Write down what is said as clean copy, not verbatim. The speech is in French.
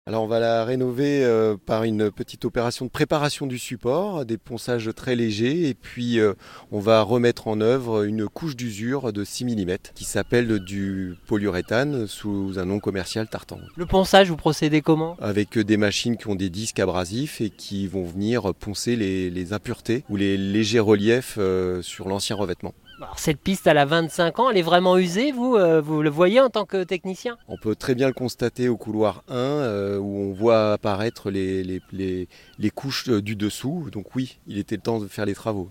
Alors on va la rénover par une petite opération de préparation du support, des ponçages très légers et puis on va remettre en œuvre une couche d'usure de 6 mm qui s'appelle du polyuréthane sous un nom commercial tartan. Le ponçage, vous procédez comment? Avec des machines qui ont des disques abrasifs et qui vont venir poncer les impuretés ou les légers reliefs sur l'ancien revêtement. Alors, cette piste, elle a 25 ans, elle est vraiment usée, vous le voyez en tant que technicien? On peut très bien le constater au couloir 1 où on voit apparaître les couches du dessous. Donc oui, il était le temps de faire les travaux.